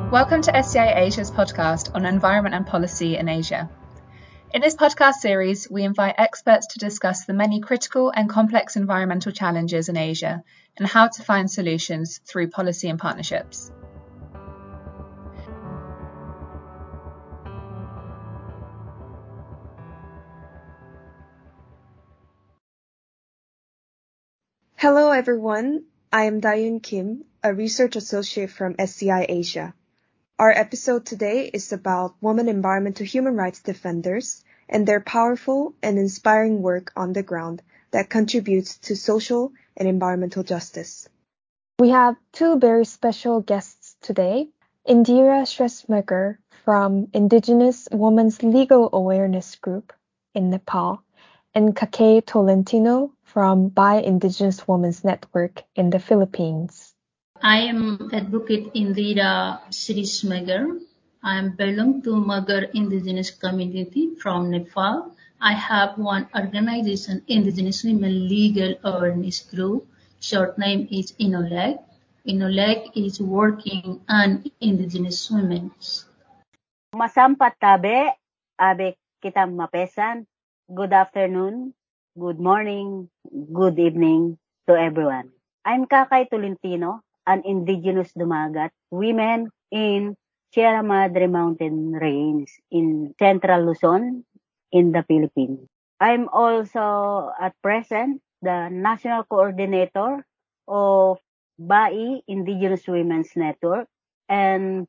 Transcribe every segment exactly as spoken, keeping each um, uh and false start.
Welcome to S C I Asia's podcast on environment and policy in Asia. In this podcast series, we invite experts to discuss the many critical and complex environmental challenges in Asia and how to find solutions through policy and partnerships. Hello everyone, I am Dayun Kim, a research associate from S C I Asia. Our episode today is about women environmental human rights defenders and their powerful and inspiring work on the ground that contributes to social and environmental justice. We have two very special guests today, Indira Shrestmagar from Indigenous Women's Legal Awareness Group in Nepal, and Kake Tolentino from By Indigenous Women's Network in the Philippines. I am Advocate Indira Shrestmagar. I belong to Magar indigenous community from Nepal. I have one organization, Indigenous Women Legal Awareness Group. Short name is INOLEG. INOLEG is working on indigenous women. Masampat tabe, abe kitang mapesan. Good afternoon, good morning, good evening to everyone. I'm Kake Tolentino, an indigenous Dumagat women in Sierra Madre Mountain Range in Central Luzon in the Philippines. I'm also at present the national coordinator of B A I Indigenous Women's Network, and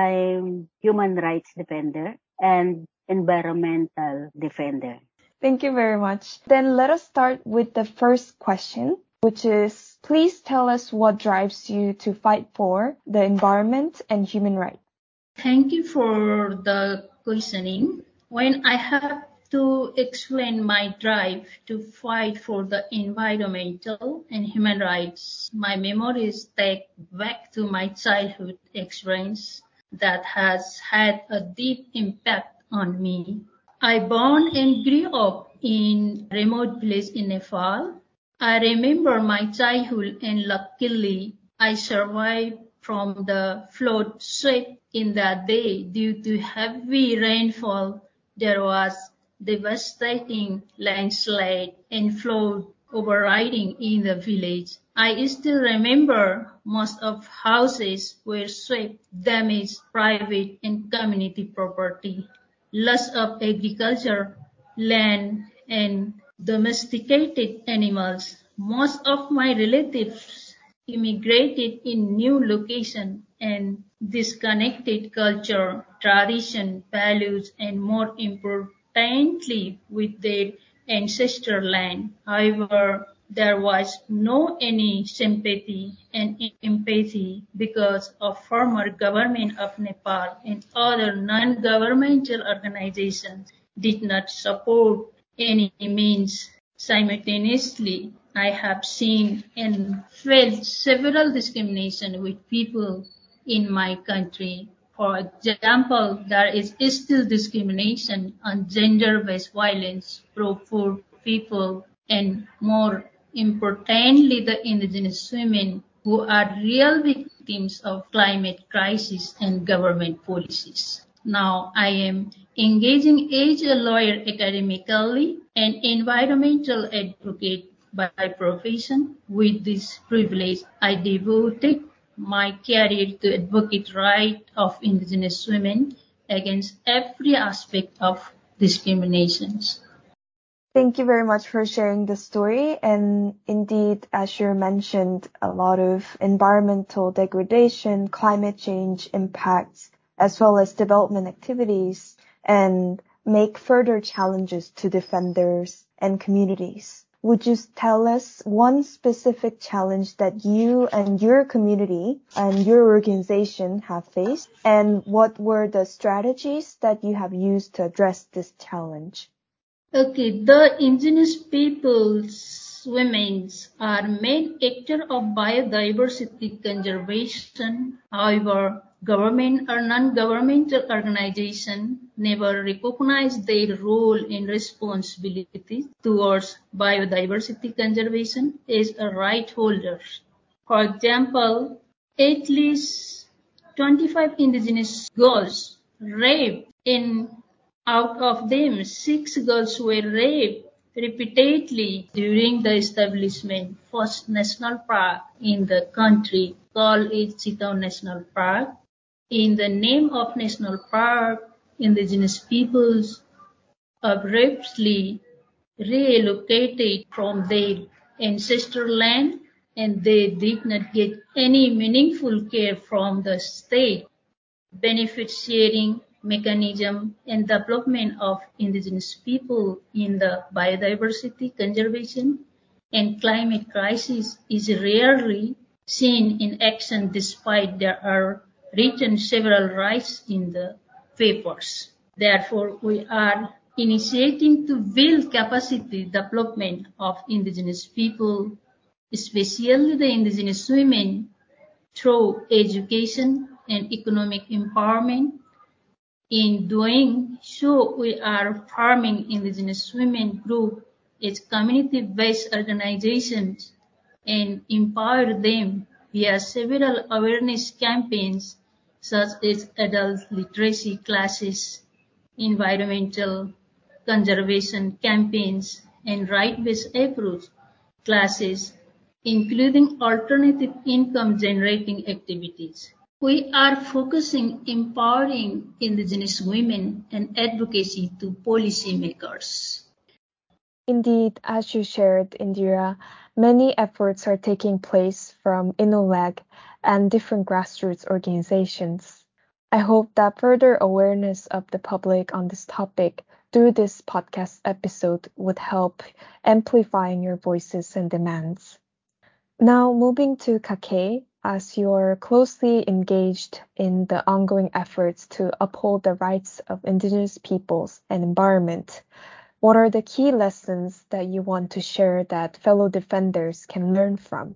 I'm human rights defender and environmental defender. Thank you very much. Then let us start with the first question, which is, please tell us what drives you to fight for the environment and human rights. Thank you for the questioning. When I have to explain my drive to fight for the environmental and human rights, my memories take back to my childhood experience that has had a deep impact on me. I born and grew up in a remote village in Nepal. I remember my childhood and luckily I survived from the flood swept in that day due to heavy rainfall. There was devastating landslide and flood overriding in the village. I still remember most of houses were swept, damaged private and community property, loss of agriculture, land and domesticated animals. Most of my relatives immigrated in new location and disconnected culture, tradition, values, and more importantly, with their ancestral land. However, there was no any sympathy and empathy because of former government of Nepal and other non-governmental organizations did not support any means. Simultaneously, I have seen and felt several discrimination with people in my country. For example, there is still discrimination on gender-based violence, pro-poor people, and more importantly, the indigenous women who are real victims of climate crisis and government policies. Now I am engaging as a lawyer academically and environmental advocate by profession. With this privilege, I devoted my career to advocate right of indigenous women against every aspect of discriminations. Thank you very much for sharing the story. And indeed, as you mentioned, a lot of environmental degradation, climate change impacts, as well as development activities, and make further challenges to defenders and communities. Would you tell us one specific challenge that you and your community and your organization have faced, and what were the strategies that you have used to address this challenge? Okay, the indigenous peoples, women are main actor of biodiversity conservation. However, government or non-governmental organizations never recognize their role and responsibility towards biodiversity conservation as a right holder. For example, at least twenty-five indigenous girls raped, and out of them, six girls were raped repeatedly during the establishment first national park in the country, called it Chitao National Park. In the name of national park, indigenous peoples abruptly relocated from their ancestral land, and they did not get any meaningful care from the state. Benefit sharing mechanism and development of indigenous people in the biodiversity conservation and climate crisis is rarely seen in action, despite there are written several rights in the papers. Therefore, we are initiating to build capacity development of indigenous people, especially the indigenous women, through education and economic empowerment. In doing so, we are forming indigenous women group as community-based organizations and empower them via several awareness campaigns such as adult literacy classes, environmental conservation campaigns, and right-based approach classes, including alternative income generating activities. We are focusing empowering indigenous women and advocacy to policymakers. Indeed, as you shared, Indira, many efforts are taking place from INOLAG and different grassroots organizations. I hope that further awareness of the public on this topic through this podcast episode would help amplifying your voices and demands. Now, moving to Kake, as you're closely engaged in the ongoing efforts to uphold the rights of indigenous peoples and environment, what are the key lessons that you want to share that fellow defenders can learn from?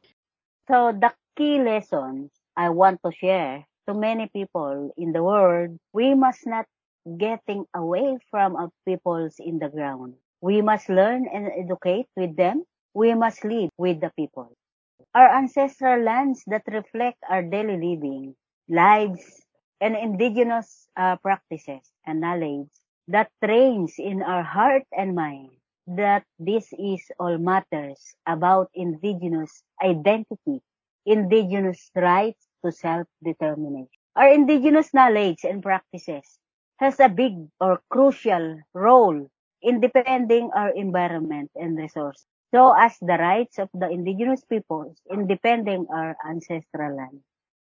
So the key lessons I want to share to many people in the world, we must not getting away from our peoples in the ground. We must learn and educate with them. We must live with the people. Our ancestral lands that reflect our daily living, lives, and indigenous uh, practices and knowledge that trains in our heart and mind that this is all matters about indigenous identity, indigenous rights to self-determination. Our indigenous knowledge and practices has a big or crucial role in defending our environment and resources, so as the rights of the indigenous peoples in defending our ancestral land.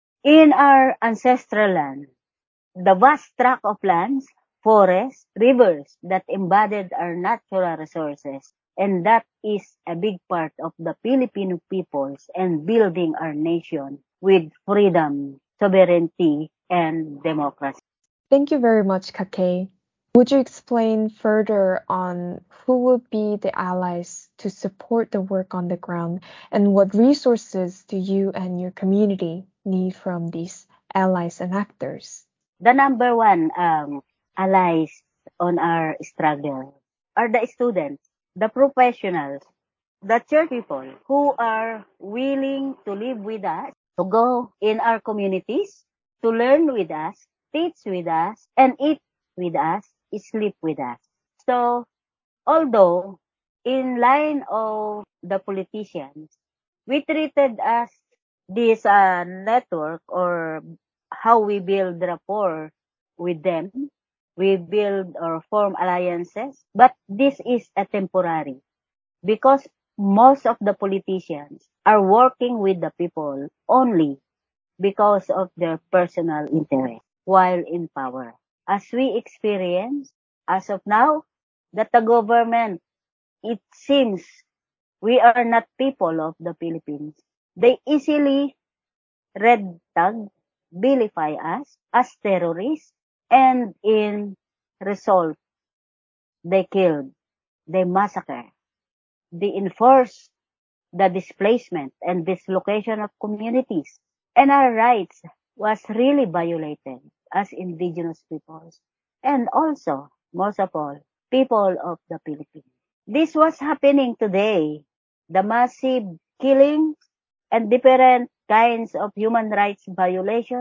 In our ancestral land, the vast tract of lands, forests, rivers that embodied our natural resources, and that is a big part of the Filipino peoples and building our nation with freedom, sovereignty, and democracy. Thank you very much, Kake. Would you explain further on who would be the allies to support the work on the ground, and what resources do you and your community need from these allies and actors? The number one um, allies on our struggle are the students, the professionals, the church people who are willing to live with us, to go in our communities, to learn with us, teach with us, and eat with us, sleep with us. So, although in line of the politicians, we treated as this uh, network or how we build rapport with them. We build or form alliances, but this is a temporary because most of the politicians are working with the people only because of their personal interest while in power. As we experience, as of now, that the government, it seems we are not people of the Philippines. They easily red tag, vilify us as terrorists, and in result, they killed, they massacre, they enforce the displacement and dislocation of communities. And our rights was really violated as indigenous peoples. And also, most of all, people of the Philippines. This was happening today. The massive killing and different kinds of human rights violation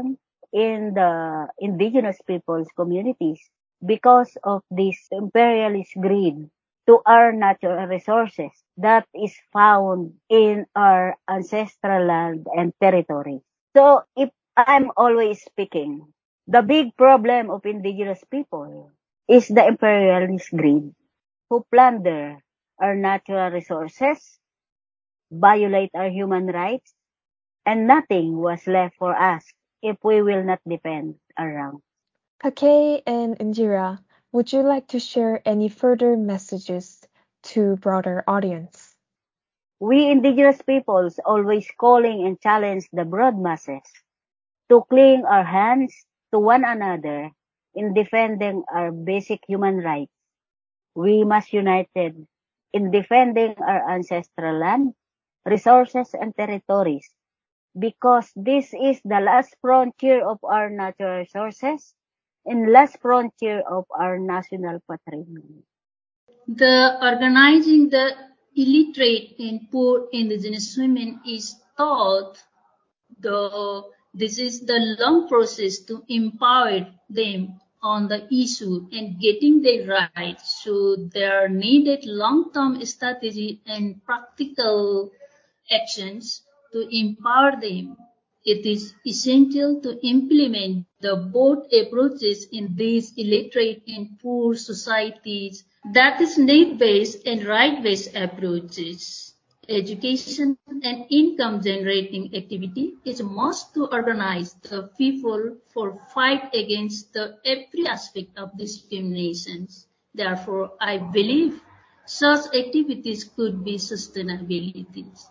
in the indigenous peoples communities because of this imperialist greed to our natural resources that is found in our ancestral land and territory. So if I'm always speaking, the big problem of indigenous people is the imperialist greed who plunder our natural resources, violate our human rights, and nothing was left for us if we will not defend our rank. Kakei and Indira, would you like to share any further messages to broader audience? We indigenous peoples always calling and challenge the broad masses to cling our hands to one another in defending our basic human rights. We must united in defending our ancestral land, resources, and territories because this is the last frontier of our natural resources and last frontier of our national patrimony. The organizing the illiterate and poor indigenous women is thought, though this is the long process to empower them on the issue and getting their rights. So there are needed long-term strategy and practical actions to empower them. It is essential to implement the both approaches in these illiterate and poor societies, that is need-based and right-based approaches. Education and income generating activity is a must to organize the people for fight against the every aspect of discriminations. Therefore, I believe such activities could be sustainabilities.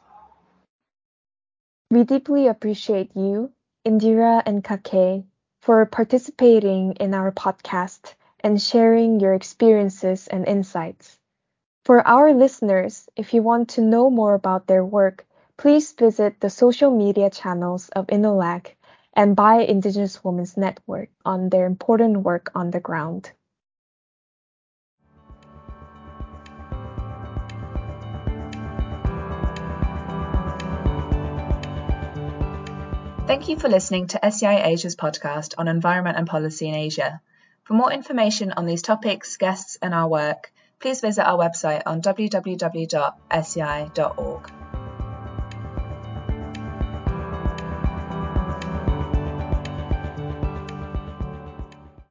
We deeply appreciate you, Indira and Kakei, for participating in our podcast and sharing your experiences and insights. For our listeners, if you want to know more about their work, please visit the social media channels of INOLAC and Buy Indigenous Women's Network on their important work on the ground. Thank you for listening to S E I Asia's podcast on environment and policy in Asia. For more information on these topics, guests, and our work, please visit our website on w w w dot s e i dot org.